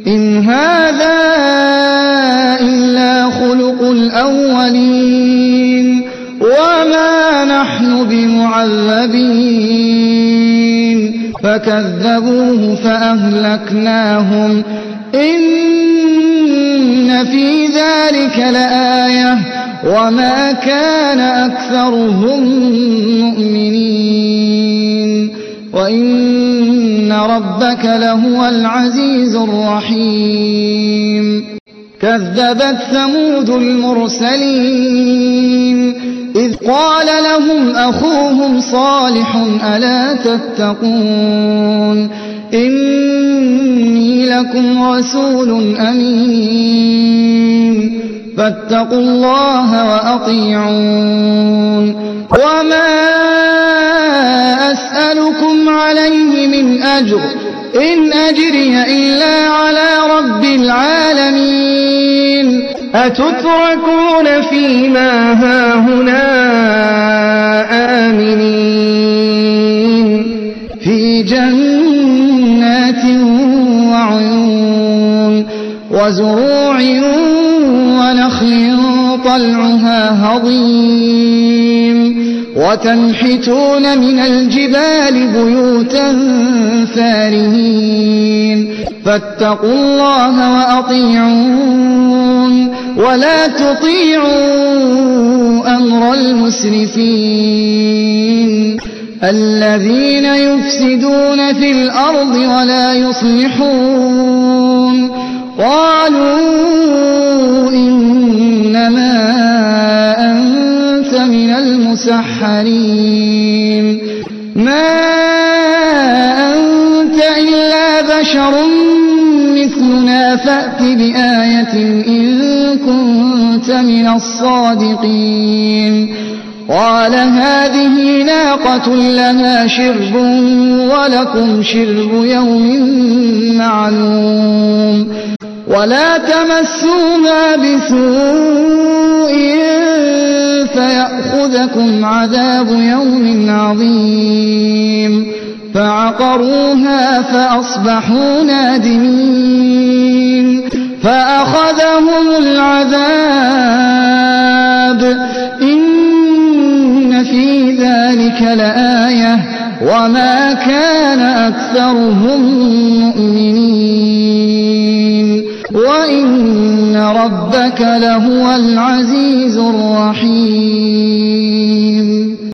إن هذا إلا خلق الأولين وما نحن بمعذبين فكذبوه فأهلكناهم إن في ذلك لآية وما كان أكثرهم مؤمنين وإن ربك لهو العزيز الرحيم كذبت ثمود المرسلين إذ قال لهم أخوهم صالح ألا تتقون إني لكم رسول أمين فاتقوا الله وأطيعون وما أسألكم عليه من أجر إن أجري إلا على رب العالمين أتتركون فيما هاهنا آمنين في جنات وعيون وزروع ونخل طلعها هضيم وتنحتون من الجبال بيوتا فارهين فاتقوا الله وأطيعون ولا تطيعوا أمر المسرفين الذين يفسدون في الأرض ولا يصلحون قالوا إنما أنت من المسحرين ما أنت إلا بشر مثلنا فأت بآية إن كنت من الصادقين قال هذه ناقة لها شرب ولكم شرب يوم معلوم ولا تمسوها بسوء فيأخذكم عذاب يوم عظيم فعقروها فأصبحوا نادمين فأخذهم العذاب إن في ذلك لآية وما كان أكثرهم مؤمنين وإن ربك لهو العزيز الرحيم